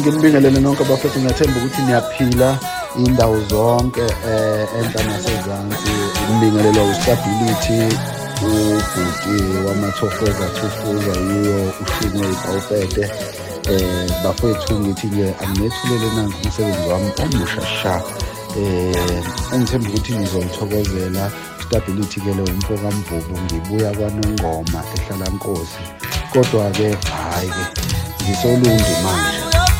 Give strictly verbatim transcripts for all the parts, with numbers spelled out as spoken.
nginibingelele nonke abafethu, ngiyathemba ukuthi niyaphila indawo zonke eh enhla nasezansi. Ngibingelelwa uStability, ubhuti wamathofoza thufuza yiyo uShimwe iBawupete. Eh bafethu ngithi nje angethulele nanku umsebenzi wami omusha sha. Eh engithemba ukuthi nizolithokozela. Stability ke lo umfoka Mvubu, ngibuya kwaNongoma ehlala Nkosi, kodwa ke hayi ke ngisolundi manje.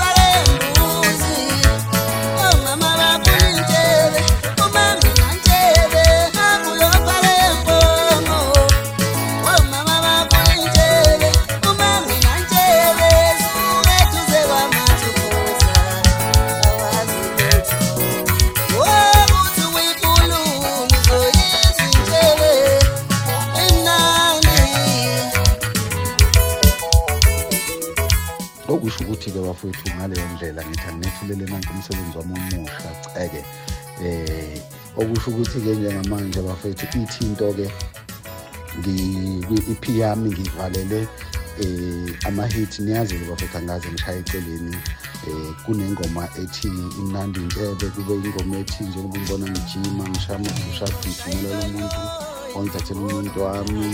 Okusho ukuthi ke bafowethu ngaleyo ndlela ngithi angithulele nanku umsebenzi wami omusha ceke. Eh okusho ukuthi ke njengamanje bafowethu ithi into ke ngi-E P yami ngivalele eh ama hit, niyazi bafowethu angaze ngishaye eceleni. Eh kunengoma ethi imnandi intshebe, kube ingoma ethi njengoba ngibona ngijima ngishama ngishada ngijimela umuntu ongithathela umuntu wami.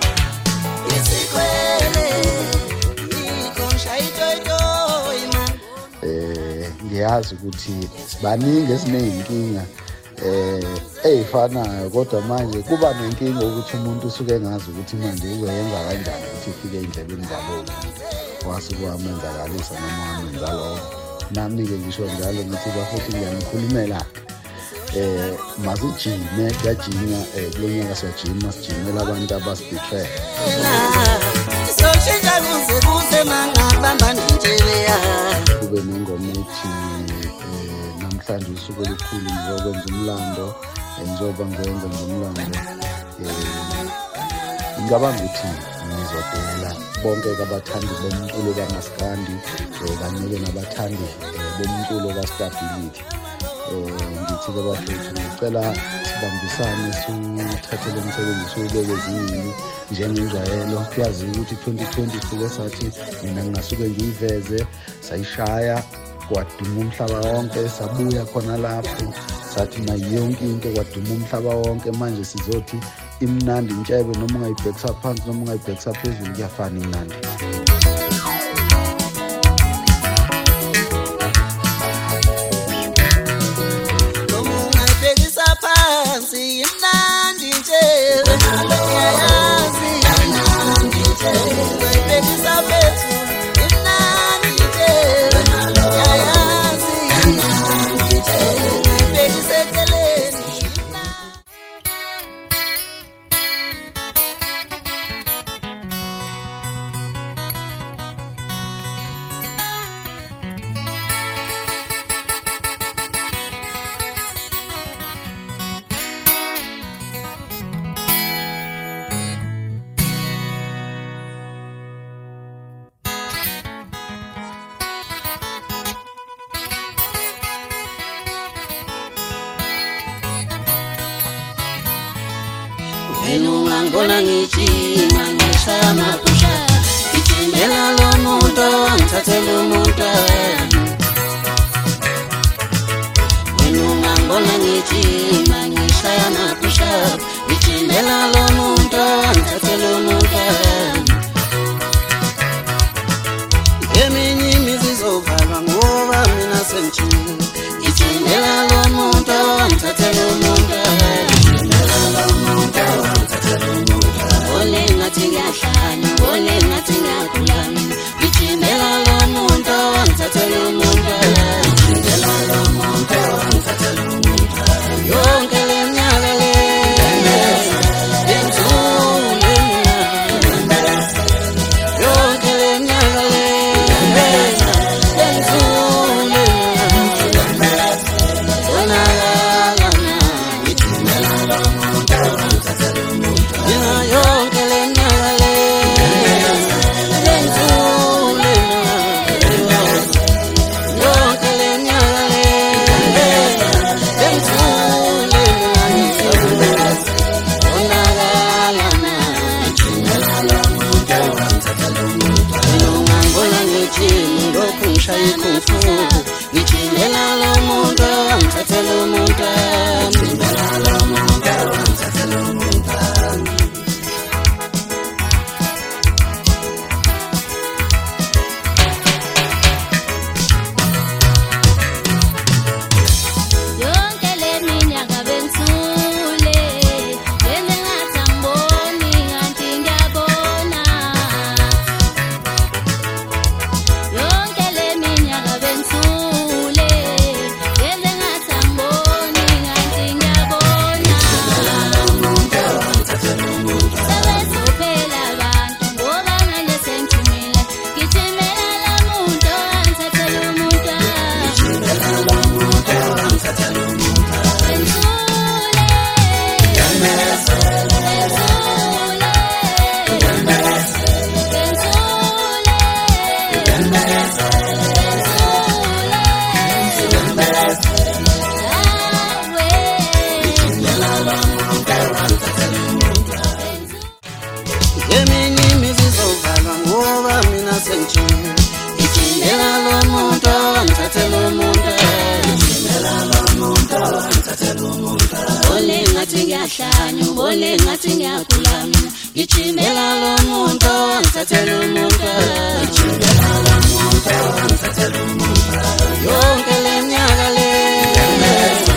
Eh ngiyazi ukuthi sibaningi esineyinkinga eh ezifanayo, kodwa manje kuba nenkinga ukuthi umuntu usuke engazi ukuthi manje uzoyenza kanjani ukuthi ifike endlebeni zalo wasuke wamenzakalisa noma wamenza lokho. Nami ke ngisho njalo ngithi bafuthu ngiyamkhulumela eh masijime kuyajima eh kulo nyaka siyajima sijimela abantu abasibetray. Kube nengoma ethi namhlanje usuku olukhulu ngizokwenza umlando, njengoba ngiwenza ngomlando. Ngicabanga ukuthi ngizodela bonke abathandi bomculo kaMaskandi kanye nabathandi bomculo kaStability. Ngithi ke bafethu ngicela sibambisane sithathele umsebenzi siwubeke ezingeni njengenjwayelo. Kuyazi ukuthi twenty twenty sike sathi mina ngingasuke ngiyiveze, sayishaya kwaduma umhlaba wonke, sabuya khona lapho sathi nayo yonke into kwaduma umhlaba wonke. Manje sizothi imnandi intshebe, noma ungayibhekisa phansi noma ungayibhekisa phezulu kuyafana imnandi. Wena ngibona ngijima ngishaya amapusha, ngijimela lo muntu angithathela umuntu wami. Wena ngibona ngijima ngishaya amapusha, ngijimela lo muntu angithathela umuntu wami. Eminye imizi izovalwa ngoba mina sengijima, ngijimela lo muntu angithathela umuntu wami. Ole ngathi ngiyahlanya, ole ngathi ngiyakhulana, ngijimela lo muntu wangithathela umuntu, ngijimela lo muntu wangithathela umuntu. Yonke Eminye imizizovalwa ngoba mina sengitshile. Ngithindela lo muntu ngithathela umuntu. Ngithindela lo muntu ngithathela umuntu. Ole ngathi ngiyahlanya, ole ngathi ngiyagula mina. Ngithindela lo muntu ngithathela umuntu. Ngithindela lo muntu ngithathela umuntu. Yonke le minyaka le